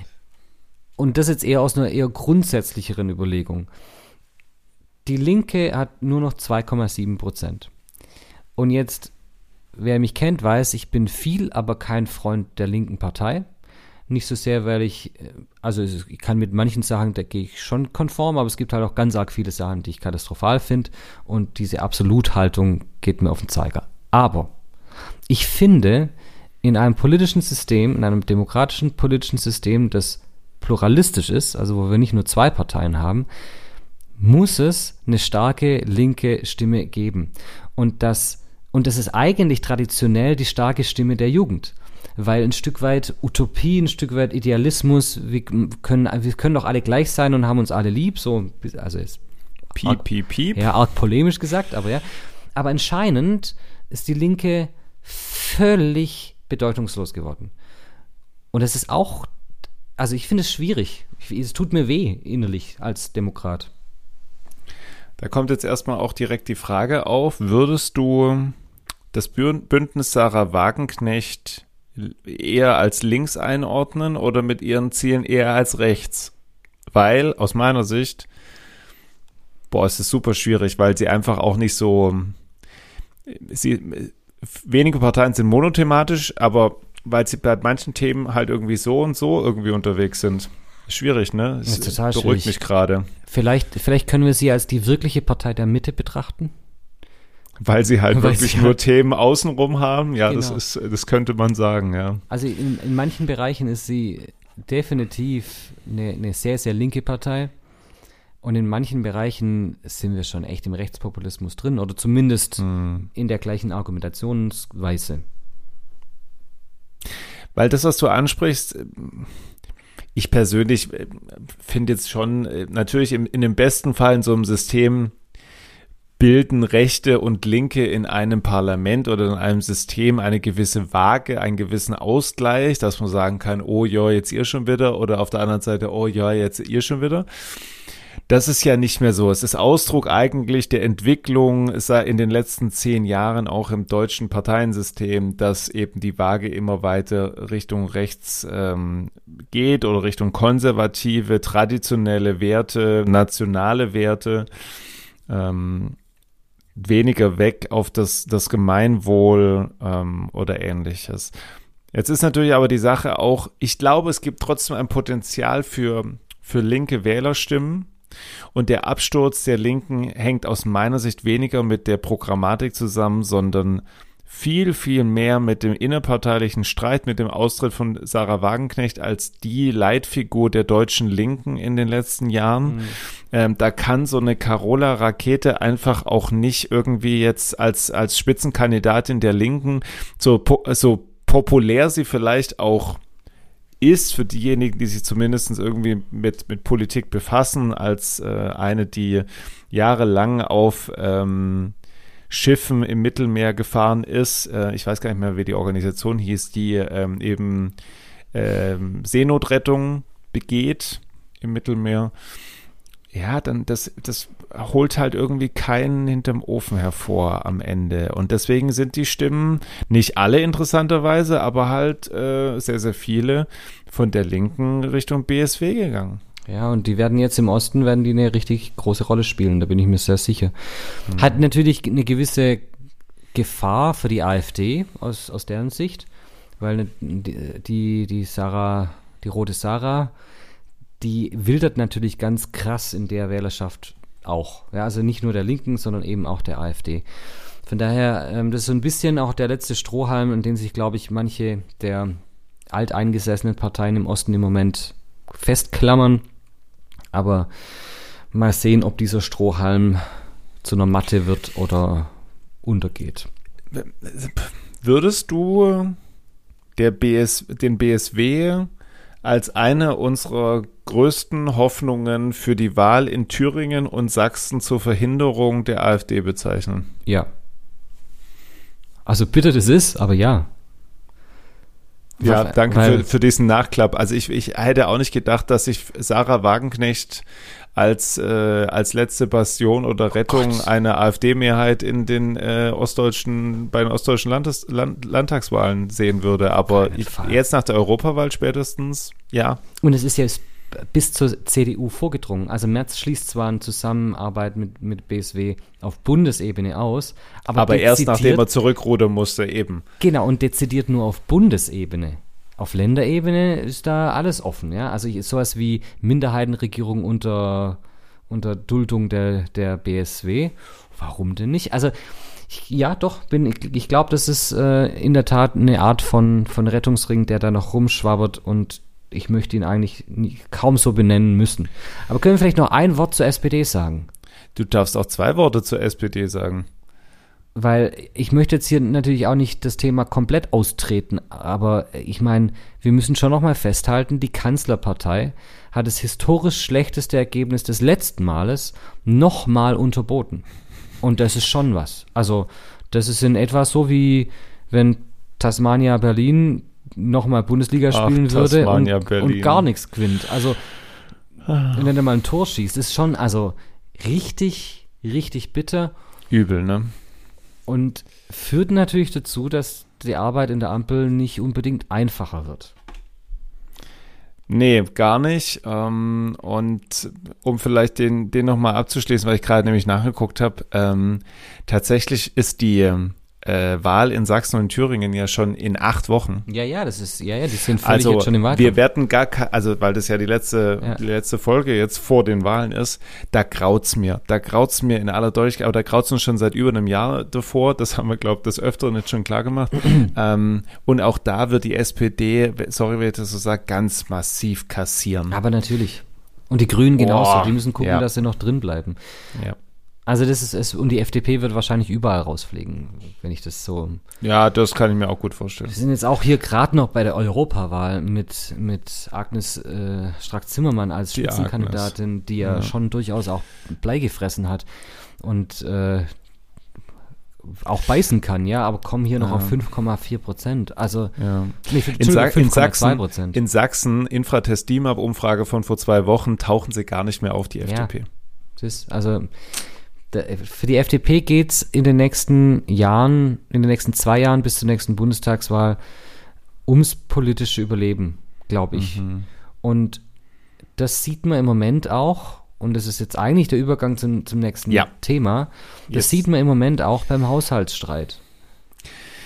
Und das jetzt eher aus einer eher grundsätzlicheren Überlegung. Die Linke hat nur noch zwei Komma sieben Prozent. Und jetzt, wer mich kennt, weiß, ich bin viel, aber kein Freund der linken Partei. Nicht so sehr, weil ich, also ich kann mit manchen Sachen, da gehe ich schon konform, aber es gibt halt auch ganz arg viele Sachen, die ich katastrophal finde. Und diese Absoluthaltung geht mir auf den Zeiger. Aber ich finde, in einem politischen System, in einem demokratischen politischen System, das pluralistisch ist, also wo wir nicht nur zwei Parteien haben, muss es eine starke linke Stimme geben. Und das, und das ist eigentlich traditionell die starke Stimme der Jugend. Weil ein Stück weit Utopie, ein Stück weit Idealismus, wir können, wir können doch alle gleich sein und haben uns alle lieb, so, also ist piep, piep, piep. Ja, arg polemisch gesagt, aber ja. Aber anscheinend ist die Linke völlig bedeutungslos geworden. Und es ist auch, also ich finde es schwierig. Es tut mir weh innerlich als Demokrat. Da kommt jetzt erstmal auch direkt die Frage auf, würdest du das Bündnis Sarah Wagenknecht eher als links einordnen oder mit ihren Zielen eher als rechts? Weil aus meiner Sicht, boah, es ist super schwierig, weil sie einfach auch nicht so, sie, wenige Parteien sind monothematisch, aber weil sie bei manchen Themen halt irgendwie so und so irgendwie unterwegs sind. Schwierig, ne? Es total beruhigt schwierig. mich gerade. Vielleicht, vielleicht können wir sie als die wirkliche Partei der Mitte betrachten. Weil sie halt Weil wirklich sie nur halt Themen außenrum haben. Ja, genau. das ist, das könnte man sagen, ja. Also in, in manchen Bereichen ist sie definitiv eine, eine sehr, sehr linke Partei. Und in manchen Bereichen sind wir schon echt im Rechtspopulismus drin oder zumindest hm. in der gleichen Argumentationsweise. Weil das, was du ansprichst, ich persönlich finde jetzt schon, natürlich in, in dem besten Fall in so einem System bilden Rechte und Linke in einem Parlament oder in einem System eine gewisse Waage, einen gewissen Ausgleich, dass man sagen kann, oh ja, jetzt ihr schon wieder, oder auf der anderen Seite, oh ja, jetzt ihr schon wieder. Das ist ja nicht mehr so. Es ist Ausdruck eigentlich der Entwicklung in den letzten zehn Jahren auch im deutschen Parteiensystem, dass eben die Waage immer weiter Richtung rechts ähm, geht oder Richtung konservative, traditionelle Werte, nationale Werte, ähm, weniger weg auf das, das Gemeinwohl ähm, oder Ähnliches. Jetzt ist natürlich aber die Sache auch, ich glaube, es gibt trotzdem ein Potenzial für, für linke Wählerstimmen. Und der Absturz der Linken hängt aus meiner Sicht weniger mit der Programmatik zusammen, sondern viel, viel mehr mit dem innerparteilichen Streit, mit dem Austritt von Sarah Wagenknecht als die Leitfigur der deutschen Linken in den letzten Jahren. Mhm. Ähm, da kann so eine Carola Rakete einfach auch nicht irgendwie jetzt als, als Spitzenkandidatin der Linken, so, so populär sie vielleicht auch ist für diejenigen, die sich zumindest irgendwie mit, mit Politik befassen, als äh, eine, die jahrelang auf ähm, Schiffen im Mittelmeer gefahren ist. Äh, ich weiß gar nicht mehr, wie die Organisation hieß, die ähm, eben ähm, Seenotrettung begeht im Mittelmeer. Ja, dann das, das holt halt irgendwie keinen hinterm Ofen hervor am Ende. Und deswegen sind die Stimmen, nicht alle interessanterweise, aber halt äh, sehr, sehr viele von der Linken Richtung B S W gegangen. Ja, und die werden jetzt im Osten, werden die eine richtig große Rolle spielen, da bin ich mir sehr sicher. Mhm. Hat natürlich eine gewisse Gefahr für die AfD aus, aus deren Sicht, weil die, die, die Sarah, die rote Sarah, die wildert natürlich ganz krass in der Wählerschaft auch. Ja, also nicht nur der Linken, sondern eben auch der AfD. Von daher, ähm, das ist so ein bisschen auch der letzte Strohhalm, an den sich, glaube ich, manche der alteingesessenen Parteien im Osten im Moment festklammern. Aber mal sehen, ob dieser Strohhalm zu einer Matte wird oder untergeht. Würdest du der B S, den B S W als eine unserer größten Hoffnungen für die Wahl in Thüringen und Sachsen zur Verhinderung der AfD bezeichnen? Ja. Also bitter das ist, aber ja. Ja, danke für, für diesen Nachklapp. Also ich, ich hätte auch nicht gedacht, dass sich Sarah Wagenknecht als, äh, als letzte Bastion oder Rettung oh einer AfD-Mehrheit in den äh, ostdeutschen, bei den ostdeutschen Landes, Land, Landtagswahlen sehen würde. Aber ich, jetzt nach der Europawahl spätestens, ja. Und es ist ja bis zur C D U vorgedrungen. Also Merz schließt zwar eine Zusammenarbeit mit, mit B S W auf Bundesebene aus, aber, aber erst nachdem er zurückrudern musste eben. Genau, und dezidiert nur auf Bundesebene. Auf Länderebene ist da alles offen, ja. Also sowas wie Minderheitenregierung unter, unter Duldung der, der B S W. Warum denn nicht? Also ich, ja, doch, bin ich, ich glaube, das ist äh, in der Tat eine Art von, von Rettungsring, der da noch rumschwabbert, und ich möchte ihn eigentlich nicht, kaum so benennen müssen. Aber können wir vielleicht noch ein Wort zur S P D sagen? Du darfst auch zwei Worte zur S P D sagen. Weil ich möchte jetzt hier natürlich auch nicht das Thema komplett austreten, aber ich meine, wir müssen schon noch mal festhalten, die Kanzlerpartei hat das historisch schlechteste Ergebnis des letzten Males noch mal unterboten. Und das ist schon was. Also das ist in etwa so, wie wenn Tasmania Berlin nochmal Bundesliga spielen Ach, würde und, und gar nichts gewinnt. Also, wenn er mal ein Tor schießt, ist schon, also, richtig, richtig bitter. Übel, ne? Und führt natürlich dazu, dass die Arbeit in der Ampel nicht unbedingt einfacher wird. Nee, gar nicht. Ähm, und um vielleicht den, den nochmal abzuschließen, weil ich gerade nämlich nachgeguckt habe, ähm, tatsächlich ist die Äh, Wahl in Sachsen und Thüringen ja schon in acht Wochen. Ja, ja, das ist, ja, ja, die sind völlig also jetzt schon im Wahlkampf. Wir werden gar keine, also weil das ja die letzte, ja. die letzte Folge jetzt vor den Wahlen ist, da graut's mir. Da graut's mir in aller Deutlichkeit, aber da graut's uns schon seit über einem Jahr davor. Das haben wir, glaube ich, des Öfteren jetzt schon klar gemacht. ähm, und auch da wird die S P D, sorry, wenn ich das so sage, ganz massiv kassieren. Aber natürlich. Und die Grünen genauso. Oh, die müssen gucken, ja. dass sie noch drin bleiben. Ja. Also das ist es, und die F D P wird wahrscheinlich überall rausfliegen, wenn ich das so... Ja, das kann ich mir auch gut vorstellen. Wir sind jetzt auch hier gerade noch bei der Europawahl mit, mit Agnes äh, Strack-Zimmermann als die Spitzenkandidatin, Agnes. die ja, ja schon durchaus auch Blei gefressen hat und äh, auch beißen kann, ja, aber kommen hier noch ja. auf fünf Komma vier Prozent. Also, ja. nee, in, Sa- in, Sachsen, in Sachsen, Infratest D I M A B-Umfrage von vor zwei Wochen, tauchen sie gar nicht mehr auf, die F D P. Ja. Das ist, also... Für die F D P geht es in den nächsten Jahren, in den nächsten zwei Jahren bis zur nächsten Bundestagswahl ums politische Überleben, glaube ich. Mhm. Und das sieht man im Moment auch, und das ist jetzt eigentlich der Übergang zum, zum nächsten ja. Thema, das yes. sieht man im Moment auch beim Haushaltsstreit.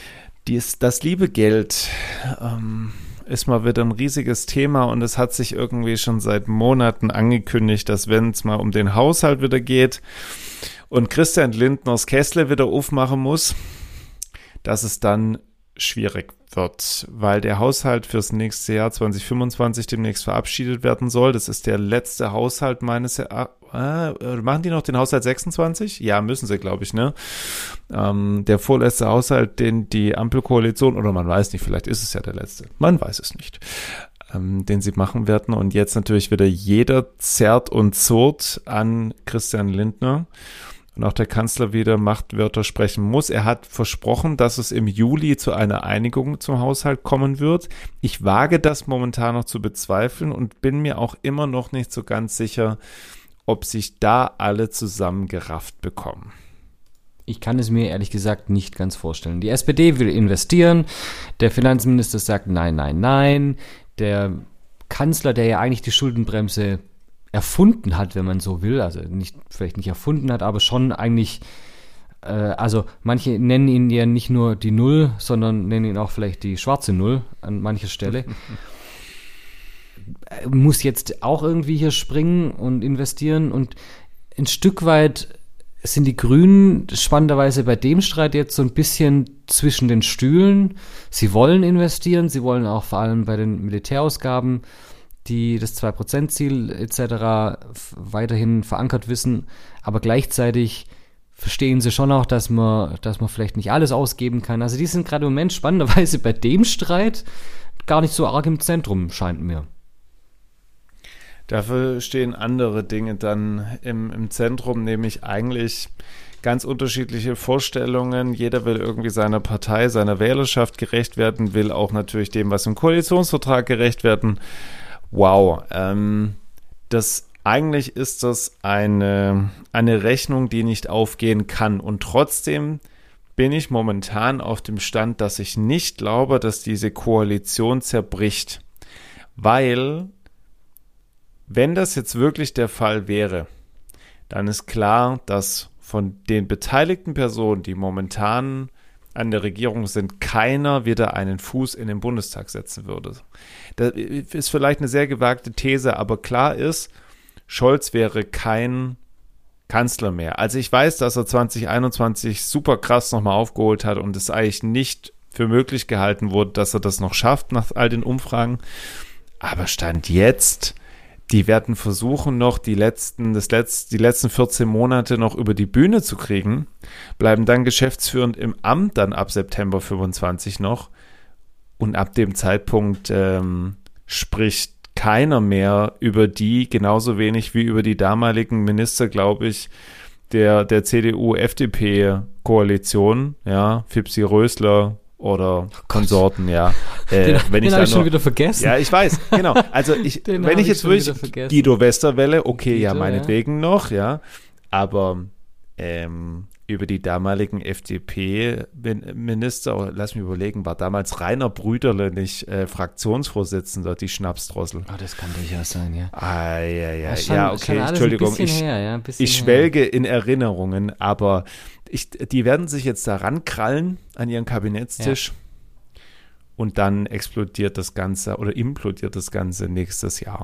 Dies, das liebe Geld ähm, ist mal wieder ein riesiges Thema und es hat sich irgendwie schon seit Monaten angekündigt, dass wenn es mal um den Haushalt wieder geht und Christian Lindners Kessel wieder aufmachen muss, dass es dann schwierig wird, weil der Haushalt fürs nächste Jahr zwanzig fünfundzwanzig demnächst verabschiedet werden soll. Das ist der letzte Haushalt meines Erachtens. Äh, machen die noch den Haushalt sechsundzwanzig? Ja, müssen sie, glaube ich, ne? Ähm, der vorletzte Haushalt, den die Ampelkoalition, oder man weiß nicht, vielleicht ist es ja der letzte, man weiß es nicht, ähm, den sie machen werden. Und jetzt natürlich wieder jeder zerrt und zurrt an Christian Lindner. Und auch der Kanzler wieder Machtwörter sprechen muss. Er hat versprochen, dass es im Juli zu einer Einigung zum Haushalt kommen wird. Ich wage das momentan noch zu bezweifeln und bin mir auch immer noch nicht so ganz sicher, ob sich da alle zusammengerafft bekommen. Ich kann es mir ehrlich gesagt nicht ganz vorstellen. Die S P D will investieren, der Finanzminister sagt nein, nein, nein. Der Kanzler, der ja eigentlich die Schuldenbremse erfunden hat, wenn man so will, also nicht vielleicht nicht erfunden hat, aber schon eigentlich, äh, also manche nennen ihn ja nicht nur die Null, sondern nennen ihn auch vielleicht die schwarze Null an mancher Stelle. Muss jetzt auch irgendwie hier springen und investieren und ein Stück weit sind die Grünen spannenderweise bei dem Streit jetzt so ein bisschen zwischen den Stühlen. Sie wollen investieren, sie wollen auch vor allem bei den Militärausgaben die das zwei Prozent Ziel et cetera weiterhin verankert wissen, aber gleichzeitig verstehen sie schon auch, dass man, dass man vielleicht nicht alles ausgeben kann. Also die sind gerade im Moment spannenderweise bei dem Streit gar nicht so arg im Zentrum, scheint mir. Dafür stehen andere Dinge dann im, im Zentrum, nämlich eigentlich ganz unterschiedliche Vorstellungen. Jeder will irgendwie seiner Partei, seiner Wählerschaft gerecht werden, will auch natürlich dem, was im Koalitionsvertrag gerecht werden. Wow, ähm, das eigentlich ist das eine, eine Rechnung, die nicht aufgehen kann. Und trotzdem bin ich momentan auf dem Stand, dass ich nicht glaube, dass diese Koalition zerbricht. Weil, wenn das jetzt wirklich der Fall wäre, dann ist klar, dass von den beteiligten Personen, die momentan an der Regierung sind, keiner wieder einen Fuß in den Bundestag setzen würde. Das ist vielleicht eine sehr gewagte These, aber klar ist, Scholz wäre kein Kanzler mehr. Also ich weiß, dass er zwanzig einundzwanzig super krass nochmal aufgeholt hat und es eigentlich nicht für möglich gehalten wurde, dass er das noch schafft nach all den Umfragen. Aber Stand jetzt, die werden versuchen, noch die letzten, das letzte, die letzten vierzehn Monate noch über die Bühne zu kriegen, bleiben dann geschäftsführend im Amt dann ab September fünfundzwanzig noch und ab dem Zeitpunkt ähm, spricht keiner mehr über die, genauso wenig wie über die damaligen Minister, glaube ich, der, der C D U-F D P-Koalition, ja, Fipsi Rösler oder oh Konsorten, ja. Äh, den wenn den ich habe ich noch, schon wieder vergessen. Ja, ich weiß, genau. Also ich, wenn ich jetzt wirklich Guido Westerwelle, okay, Guido, ja, meinetwegen ja. noch, ja, aber ähm, über die damaligen F D P-Minister, lass mich überlegen, war damals Rainer Brüderle nicht äh, Fraktionsvorsitzender, die Schnapsdrossel. Oh, das kann durchaus sein, ja. Ah, ja, ja, ja, schon, ja okay, Entschuldigung, ich, her, ja, ich schwelge her. in Erinnerungen, aber ich, die werden sich jetzt da rankrallen an ihren Kabinettstisch ja. und dann explodiert das Ganze oder implodiert das Ganze nächstes Jahr.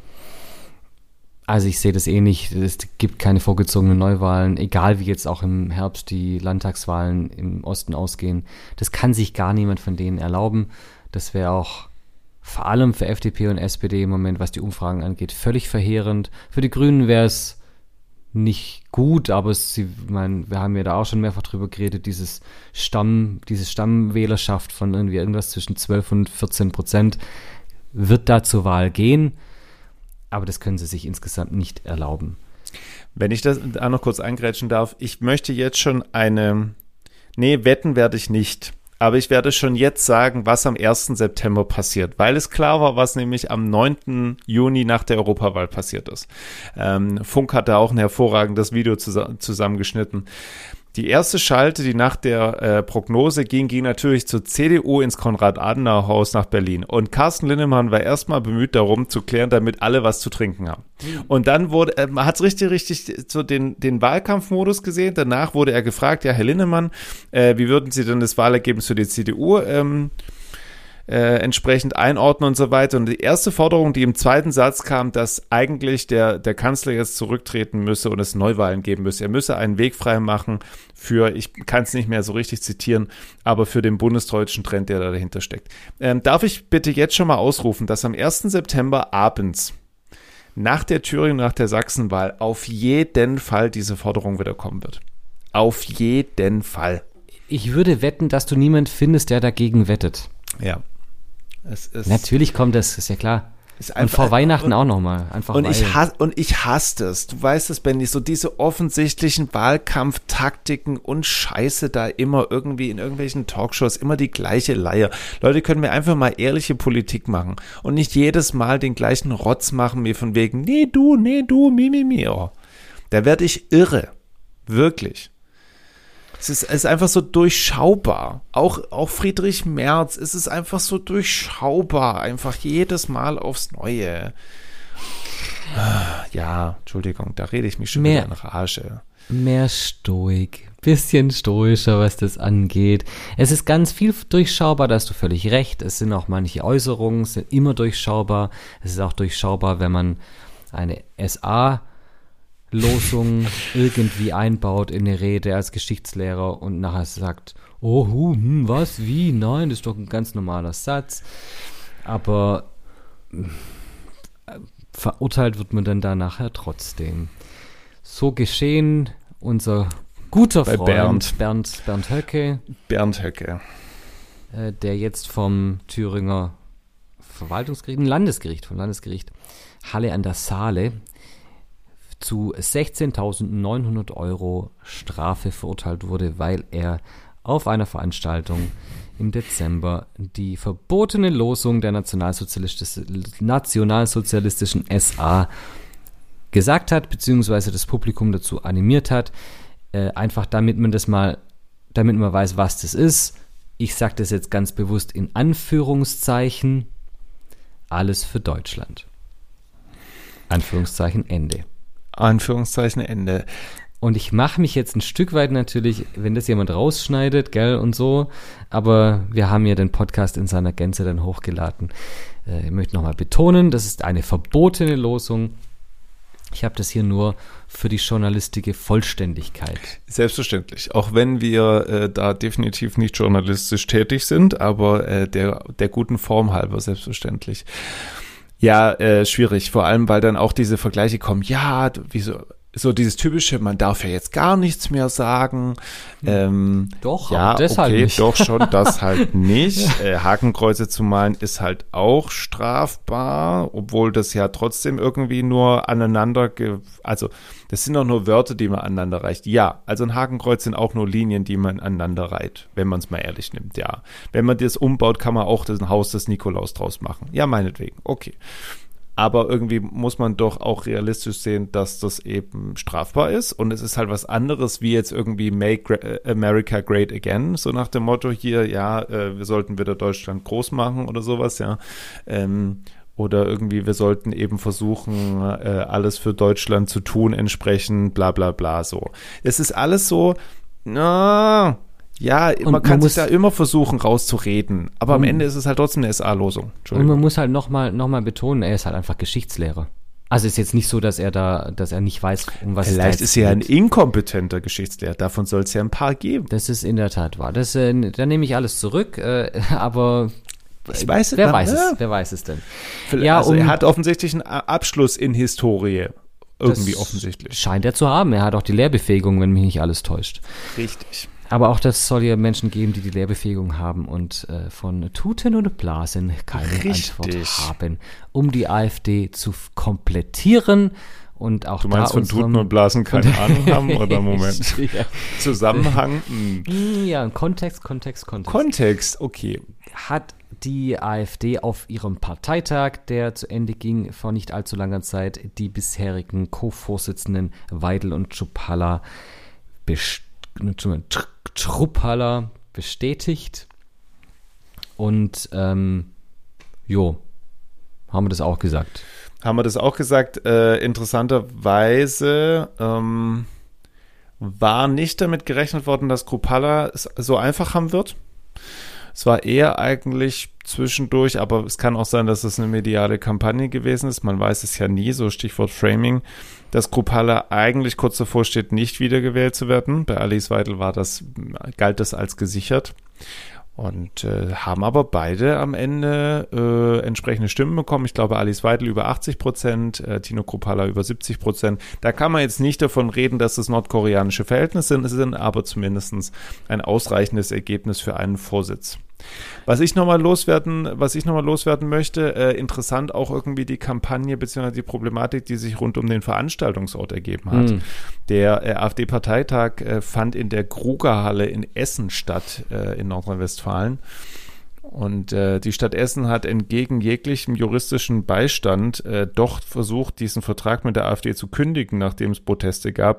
Also ich sehe das eh nicht. Es gibt keine vorgezogenen Neuwahlen, egal wie jetzt auch im Herbst die Landtagswahlen im Osten ausgehen. Das kann sich gar niemand von denen erlauben. Das wäre auch vor allem für F D P und S P D im Moment, was die Umfragen angeht, völlig verheerend. Für die Grünen wäre es nicht gut, aber sie, ich meine, wir haben ja da auch schon mehrfach drüber geredet, dieses Stamm, diese Stammwählerschaft von irgendwie irgendwas zwischen zwölf und vierzehn Prozent wird da zur Wahl gehen. Aber das können sie sich insgesamt nicht erlauben. Wenn ich das auch noch kurz eingrätschen darf, ich möchte jetzt schon eine, nee, wetten werde ich nicht, aber ich werde schon jetzt sagen, was am ersten September passiert, weil es klar war, was nämlich am neunten Juni nach der Europawahl passiert ist. Ähm, Funk hat da auch ein hervorragendes Video zus- zusammengeschnitten. Die erste Schalte, die nach der äh, Prognose ging, ging natürlich zur C D U ins Konrad-Adenauer-Haus nach Berlin. Und Carsten Linnemann war erstmal bemüht darum zu klären, damit alle was zu trinken haben. Mhm. Und dann wurde, äh, man hat es richtig, richtig so den, den Wahlkampfmodus gesehen. Danach wurde er gefragt, ja, Herr Linnemann, äh, wie würden Sie denn das Wahlergebnis für die C D U ähm, Äh, entsprechend einordnen und so weiter. Und die erste Forderung, die im zweiten Satz kam, dass eigentlich der, der Kanzler jetzt zurücktreten müsse und es Neuwahlen geben müsse. Er müsse einen Weg frei machen für, ich kann es nicht mehr so richtig zitieren, aber für den bundesdeutschen Trend, der da dahinter steckt. Ähm, darf ich bitte jetzt schon mal ausrufen, dass am ersten September abends nach der Thüringen, nach der Sachsenwahl auf jeden Fall diese Forderung wieder kommen wird. Auf jeden Fall. Ich würde wetten, dass du niemand findest, der dagegen wettet. Ja. Es ist, Natürlich kommt das, ist ja klar. ist und vor Weihnachten und, auch nochmal. Einfach und, weil. ich hasse, und ich hasse das. Du weißt es, Benni, so diese offensichtlichen Wahlkampftaktiken und Scheiße da immer irgendwie in irgendwelchen Talkshows, immer die gleiche Leier. Leute, können wir einfach mal ehrliche Politik machen und nicht jedes Mal den gleichen Rotz machen, mir von wegen, nee du, nee du, mi, mi, mi. Oh. Da werde ich irre. Wirklich. Es ist, es ist einfach so durchschaubar. Auch, auch Friedrich Merz, es ist einfach so durchschaubar. Einfach jedes Mal aufs Neue. Ja, Entschuldigung, da rede ich mich schon mehr, wieder in Rage. Mehr Stoik. Bisschen stoischer, was das angeht. Es ist ganz viel durchschaubar, da hast du völlig recht. Es sind auch manche Äußerungen, sind immer durchschaubar. Es ist auch durchschaubar, wenn man eine S A Losung irgendwie einbaut in eine Rede als Geschichtslehrer und nachher sagt, oh, hu, hm, was, wie, nein, das ist doch ein ganz normaler Satz. Aber äh, verurteilt wird man dann da nachher trotzdem. So geschehen unser guter Bei Freund Bernd. Bernd, Bernd Höcke, Bernd Höcke. äh, der jetzt vom Thüringer Verwaltungsgericht, ein Landesgericht, vom Landesgericht Halle an der Saale zu sechzehntausendneunhundert Euro Strafe verurteilt wurde, weil er auf einer Veranstaltung im Dezember die verbotene Losung der nationalsozialistischen, nationalsozialistischen S A gesagt hat, beziehungsweise das Publikum dazu animiert hat, äh, einfach damit man das mal, damit man weiß, was das ist. Ich sage das jetzt ganz bewusst in Anführungszeichen, alles für Deutschland. Anführungszeichen Ende. Anführungszeichen Ende. Und ich mache mich jetzt ein Stück weit natürlich, wenn das jemand rausschneidet, gell, und so, aber wir haben ja den Podcast in seiner Gänze dann hochgeladen. Äh, ich möchte nochmal betonen, das ist eine verbotene Losung. Ich habe das hier nur für die journalistische Vollständigkeit. Selbstverständlich, auch wenn wir äh, da definitiv nicht journalistisch tätig sind, aber äh, der, der guten Form halber selbstverständlich. Ja, äh, schwierig, vor allem, weil dann auch diese Vergleiche kommen, ja, wieso, so dieses typische, man darf ja jetzt gar nichts mehr sagen. Ähm, Doch, ja, aber das okay, halt nicht. doch schon, das halt nicht. Äh, Hakenkreuze zu malen ist halt auch strafbar, obwohl das ja trotzdem irgendwie nur aneinander, ge- also das sind doch nur Wörter, die man aneinander reicht. Ja, also ein Hakenkreuz sind auch nur Linien, die man aneinander reiht, wenn man es mal ehrlich nimmt, ja. Wenn man das umbaut, kann man auch das Haus des Nikolaus draus machen. Ja, meinetwegen, okay. Aber irgendwie muss man doch auch realistisch sehen, dass das eben strafbar ist. Und es ist halt was anderes, wie jetzt irgendwie Make America Great Again. So nach dem Motto hier, ja, äh, wir sollten wieder Deutschland groß machen oder sowas, ja. Ähm, oder irgendwie, wir sollten eben versuchen, äh, alles für Deutschland zu tun, entsprechend, bla bla bla, so. Es ist alles so, na, ja, Und man kann man sich da immer versuchen, rauszureden. Aber am Und- Ende ist es halt trotzdem eine S A-Losung. Und Entschuldigung. man muss halt nochmal noch mal betonen, er ist halt einfach Geschichtslehrer. Also ist jetzt nicht so, dass er da, dass er nicht weiß, um was es da Vielleicht jetzt ist er ja ein geht. inkompetenter Geschichtslehrer. Davon soll es ja ein paar geben. Das ist in der Tat wahr. Das, äh, da nehme ich alles zurück, äh, aber Ich weiß es wer nicht, weiß ja. es, wer weiß es denn? Ja, also um- er hat offensichtlich einen A- Abschluss in Historie. Irgendwie Das offensichtlich. Scheint er zu haben. Er hat auch die Lehrbefähigung, wenn mich nicht alles täuscht. Richtig. Aber auch das soll ja Menschen geben, die die Lehrbefähigung haben und äh, von Tuten und Blasen keine Richtig. Antwort haben, um die AfD zu f- komplettieren. Und auch Du meinst da von unserem- Tuten und Blasen keine Ahnung haben? Oder Moment. ja. Zusammenhang? Hm. ja, Kontext, Kontext, Kontext. Kontext, okay. Hat die AfD auf ihrem Parteitag, der zu Ende ging vor nicht allzu langer Zeit, die bisherigen Co-Vorsitzenden Weidel und Czupalla best- Truppaller bestätigt. Und ähm, jo, haben wir das auch gesagt. Haben wir das auch gesagt. Äh, interessanterweise ähm, war nicht damit gerechnet worden, dass Kruppalla es so einfach haben wird. Es war eher eigentlich zwischendurch, aber es kann auch sein, dass es eine mediale Kampagne gewesen ist. Man weiß es ja nie, so Stichwort Framing, dass Kruppalla eigentlich kurz davor steht, nicht wiedergewählt zu werden. Bei Alice Weidel war das, galt das als gesichert. Und äh, haben aber beide am Ende äh, entsprechende Stimmen bekommen. Ich glaube, Alice Weidel über achtzig Prozent, äh, Tino Kruppalla über siebzig Prozent. Da kann man jetzt nicht davon reden, dass es nordkoreanische Verhältnisse sind, sind aber zumindest ein ausreichendes Ergebnis für einen Vorsitz. Was ich nochmal loswerden, was ich nochmal loswerden möchte, äh, interessant auch irgendwie die Kampagne bzw. die Problematik, die sich rund um den Veranstaltungsort ergeben hat. Mm. Der äh, AfD-Parteitag äh, fand in der Grugerhalle in Essen statt, äh, in Nordrhein-Westfalen. Und äh, die Stadt Essen hat entgegen jeglichem juristischen Beistand äh, doch versucht, diesen Vertrag mit der AfD zu kündigen, nachdem es Proteste gab.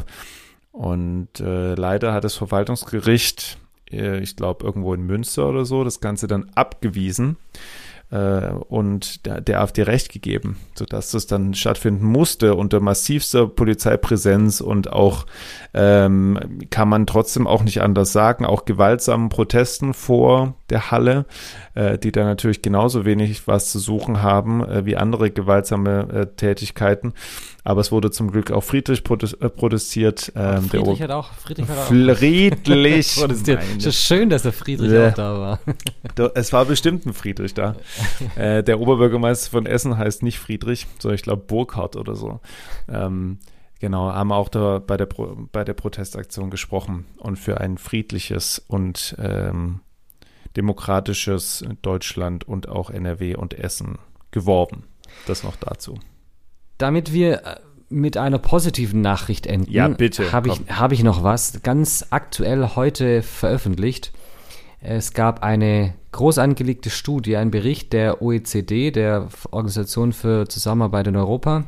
Und äh, leider hat das Verwaltungsgericht, ich glaube irgendwo in Münster oder so, das Ganze dann abgewiesen äh, und der, der AfD Recht gegeben, sodass das dann stattfinden musste unter massivster Polizeipräsenz und auch, ähm, kann man trotzdem auch nicht anders sagen, auch gewaltsamen Protesten vor der Halle, äh, die da natürlich genauso wenig was zu suchen haben äh, wie andere gewaltsame äh, Tätigkeiten. Aber es wurde zum Glück auch friedlich protestiert. Ähm, Friedrich, der hat auch, Friedrich hat auch friedlich protestiert. Es ist schön, dass der Friedrich ja. auch da war. Es war bestimmt ein Friedrich da. äh, der Oberbürgermeister von Essen heißt nicht Friedrich, sondern ich glaube Burkhardt oder so. Ähm, genau, haben auch da bei der, Pro, bei der Protestaktion gesprochen und für ein friedliches und ähm, demokratisches Deutschland und auch N R W und Essen geworben. Das noch dazu. Damit wir mit einer positiven Nachricht enden, ja, bitte, habe ich, hab ich noch was ganz aktuell heute veröffentlicht. Es gab eine groß angelegte Studie, ein Bericht der O E C D, der Organisation für Zusammenarbeit in Europa,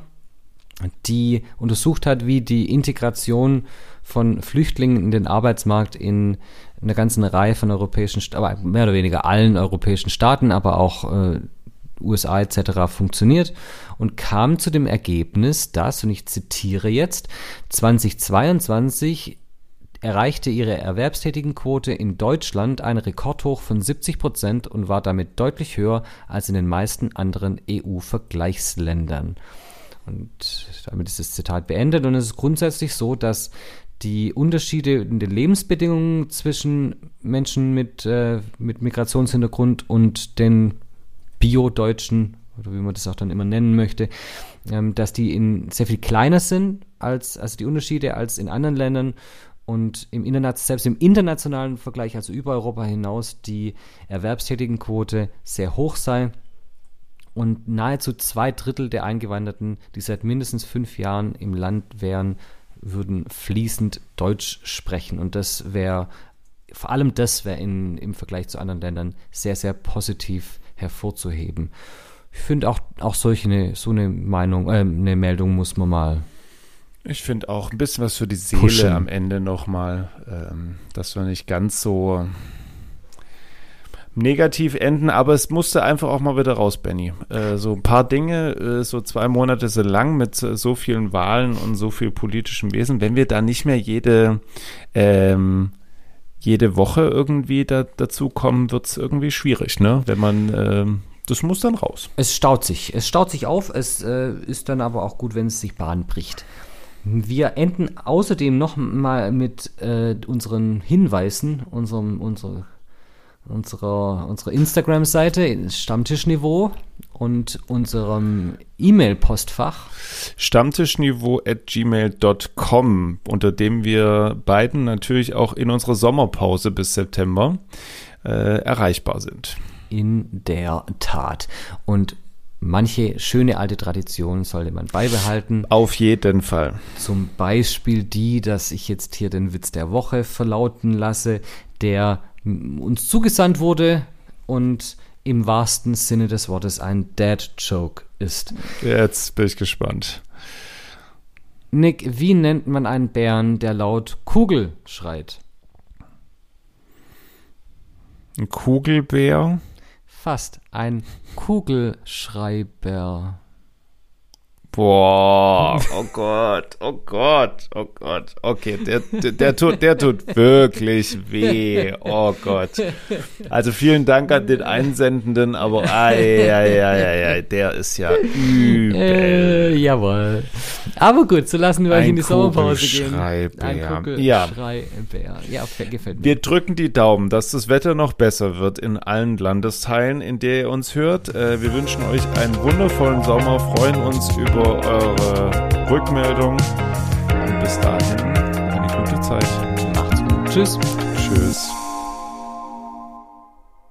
die untersucht hat, wie die Integration von Flüchtlingen in den Arbeitsmarkt in einer ganzen Reihe von europäischen, aber mehr oder weniger allen europäischen Staaten, aber auch äh, U S A et cetera funktioniert und kam zu dem Ergebnis, dass, und ich zitiere jetzt, zweitausendzweiundzwanzig erreichte ihre Erwerbstätigenquote in Deutschland einen Rekordhoch von siebzig Prozent und war damit deutlich höher als in den meisten anderen E U-Vergleichsländern. Und damit ist das Zitat beendet und es ist grundsätzlich so, dass die Unterschiede in den Lebensbedingungen zwischen Menschen mit, äh, mit Migrationshintergrund und den Bio-Deutschen, oder wie man das auch dann immer nennen möchte, ähm, dass die in sehr viel kleiner sind als, als die Unterschiede als in anderen Ländern und im Internet, selbst im internationalen Vergleich, also über Europa hinaus, die Erwerbstätigenquote sehr hoch sei und nahezu zwei Drittel der Eingewanderten, die seit mindestens fünf Jahren im Land wären, würden fließend Deutsch sprechen und das wäre, vor allem das wäre im Vergleich zu anderen Ländern sehr, sehr positiv hervorzuheben. Ich finde auch, auch solche eine, so eine Meinung, äh, eine Meldung muss man mal. Ich finde auch ein bisschen was für die Seele pushen. Am Ende nochmal, ähm, dass wir nicht ganz so negativ enden, aber es musste einfach auch mal wieder raus, Benny. Äh, so ein paar Dinge, äh, so zwei Monate so lang mit äh, so vielen Wahlen und so viel politischem Wesen, wenn wir da nicht mehr jede ähm, jede Woche irgendwie da, dazu kommen, wird es irgendwie schwierig, ne? Wenn man, ähm, das muss dann raus. Es staut sich. Es staut sich auf. Es äh, ist dann aber auch gut, wenn es sich Bahn bricht. Wir enden außerdem noch mal mit äh, unseren Hinweisen, unserem, unsere, unserer, unserer Instagram-Seite, Stammtischniveau und unserem E-Mail-Postfach. Stammtischniveau at gmail dot com, unter dem wir beiden natürlich auch in unserer Sommerpause bis September äh, erreichbar sind. In der Tat. Und manche schöne alte Traditionen sollte man beibehalten. Auf jeden Fall. Zum Beispiel die, dass ich jetzt hier den Witz der Woche verlauten lasse, der uns zugesandt wurde und im wahrsten Sinne des Wortes ein Dad-Joke ist. Jetzt bin ich gespannt. Nick, wie nennt man einen Bären, der laut Kugel schreit? Ein Kugelbär. Fast. Ein Kugelschreiber. Boah, oh Gott, oh Gott, oh Gott. Okay, der, der, der, tut, der tut wirklich weh. Oh Gott. Also vielen Dank an den Einsendenden, aber ai, ai, ai, ai, der ist ja übel. Äh, jawohl. Aber gut, so lassen wir euch Ein in die Sommerpause gehen. Kugelschreibär. Ein Ja. Kugelschreibär. Ja, gefällt mir. Wir drücken die Daumen, dass das Wetter noch besser wird in allen Landesteilen, in der ihr uns hört. Äh, wir wünschen euch einen wundervollen Sommer, freuen uns über eure Rückmeldung und bis dahin eine gute Zeit. Macht's gut. Tschüss. Tschüss.